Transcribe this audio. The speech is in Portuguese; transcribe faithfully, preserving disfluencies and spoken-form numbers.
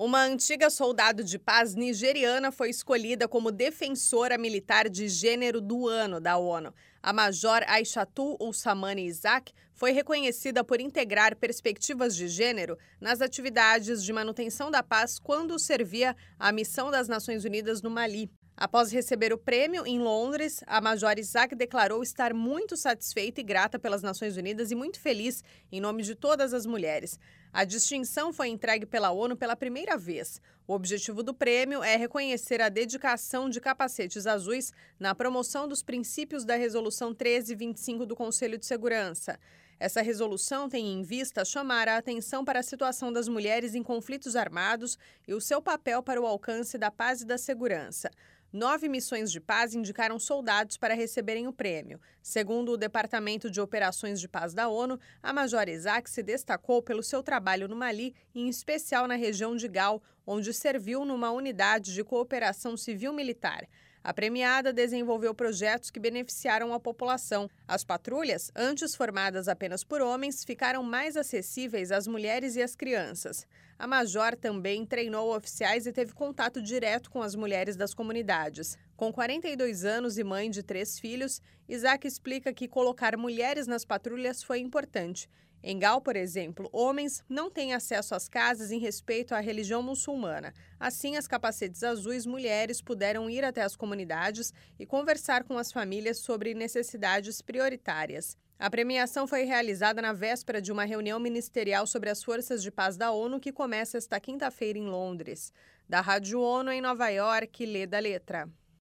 Uma antiga soldado de paz nigeriana foi escolhida como defensora militar de gênero do ano da ONU. A Major Aishatu Ussamani Isaac foi reconhecida por integrar perspectivas de gênero nas atividades de manutenção da paz quando servia à missão das Nações Unidas no Mali. Após receber o prêmio em Londres, a Major Isaac declarou estar muito satisfeita e grata pelas Nações Unidas e muito feliz em nome de todas as mulheres. A distinção foi entregue pela ONU pela primeira vez. O objetivo do prêmio é reconhecer a dedicação de capacetes azuis na promoção dos princípios da Resolução treze vinte e cinco do Conselho de Segurança. Essa resolução tem em vista chamar a atenção para a situação das mulheres em conflitos armados e o seu papel para o alcance da paz e da segurança. Nove missões de paz indicaram soldados para receberem o prêmio. Segundo o Departamento de Operações de Paz da ONU, a Major Isaac se destacou pelo seu trabalho no Mali, em especial na região de Gao, onde serviu numa unidade de cooperação civil-militar. A premiada desenvolveu projetos que beneficiaram a população. As patrulhas, antes formadas apenas por homens, ficaram mais acessíveis às mulheres e às crianças. A Major também treinou oficiais e teve contato direto com as mulheres das comunidades. Com quarenta e dois anos e mãe de três filhos, Isaac explica que colocar mulheres nas patrulhas foi importante. Em Gao, por exemplo, homens não têm acesso às casas em respeito à religião muçulmana. Assim, as capacetes azuis mulheres puderam ir até as comunidades e conversar com as famílias sobre necessidades prioritárias. A premiação foi realizada na véspera de uma reunião ministerial sobre as forças de paz da ONU que começa esta quinta-feira em Londres. Da Rádio ONU em Nova York, Leda Letra.